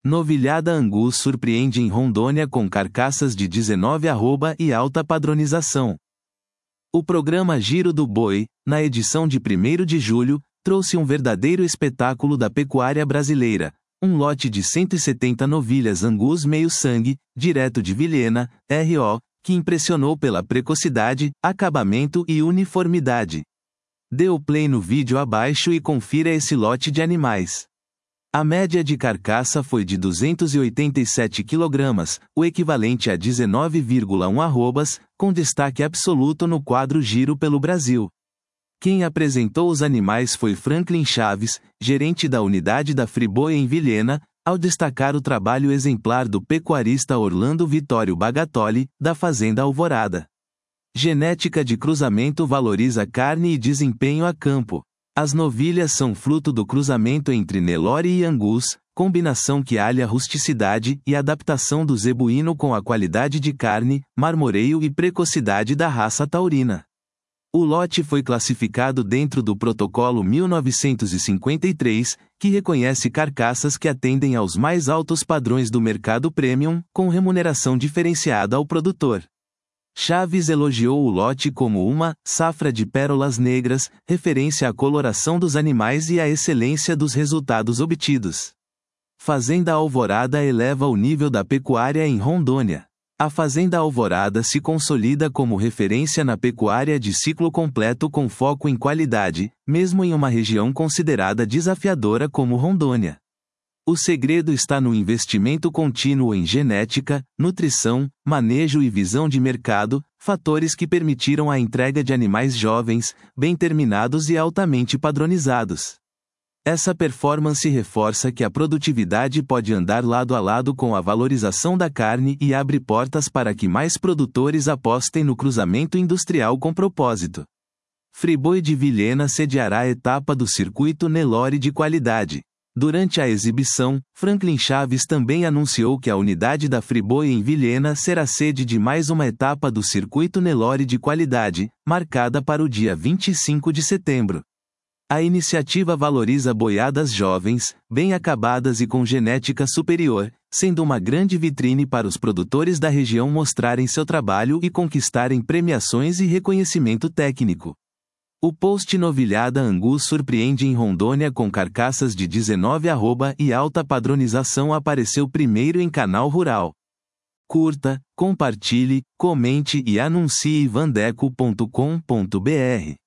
Novilhada Angus surpreende em Rondônia com carcaças de 19 e alta padronização. O programa Giro do Boi, na edição de 1º de julho, trouxe um verdadeiro espetáculo da pecuária brasileira, um lote de 170 novilhas Angus meio-sangue, direto de Vilhena, RO, que impressionou pela precocidade, acabamento e uniformidade. Dê o play no vídeo abaixo e confira esse lote de animais. A média de carcaça foi de 287 kg, o equivalente a 19,1 arrobas, com destaque absoluto no quadro Giro pelo Brasil. Quem apresentou os animais foi Franklin Chaves, gerente da unidade da Friboi em Vilhena, ao destacar o trabalho exemplar do pecuarista Orlando Vitório Bagatoli, da Fazenda Alvorada. Genética de cruzamento valoriza carne e desempenho a campo. As novilhas são fruto do cruzamento entre Nelore e Angus, combinação que alia rusticidade e adaptação do zebuíno com a qualidade de carne, marmoreio e precocidade da raça taurina. O lote foi classificado dentro do Protocolo 1953, que reconhece carcaças que atendem aos mais altos padrões do mercado premium, com remuneração diferenciada ao produtor. Chaves elogiou o lote como uma safra de pérolas negras, referência à coloração dos animais e à excelência dos resultados obtidos. Fazenda Alvorada eleva o nível da pecuária em Rondônia. A Fazenda Alvorada se consolida como referência na pecuária de ciclo completo com foco em qualidade, mesmo em uma região considerada desafiadora como Rondônia. O segredo está no investimento contínuo em genética, nutrição, manejo e visão de mercado, fatores que permitiram a entrega de animais jovens, bem terminados e altamente padronizados. Essa performance reforça que a produtividade pode andar lado a lado com a valorização da carne e abre portas para que mais produtores apostem no cruzamento industrial com propósito. Friboi de Vilhena sediará a etapa do circuito Nelore de qualidade. Durante a exibição, Franklin Chaves também anunciou que a unidade da Friboi em Vilhena será sede de mais uma etapa do circuito Nelore de qualidade, marcada para o dia 25 de setembro. A iniciativa valoriza boiadas jovens, bem acabadas e com genética superior, sendo uma grande vitrine para os produtores da região mostrarem seu trabalho e conquistarem premiações e reconhecimento técnico. O post Novilhada Angus surpreende em Rondônia com carcaças de 19 e alta padronização apareceu primeiro em Canal Rural. Curta, compartilhe, comente e anuncie vandeco.com.br.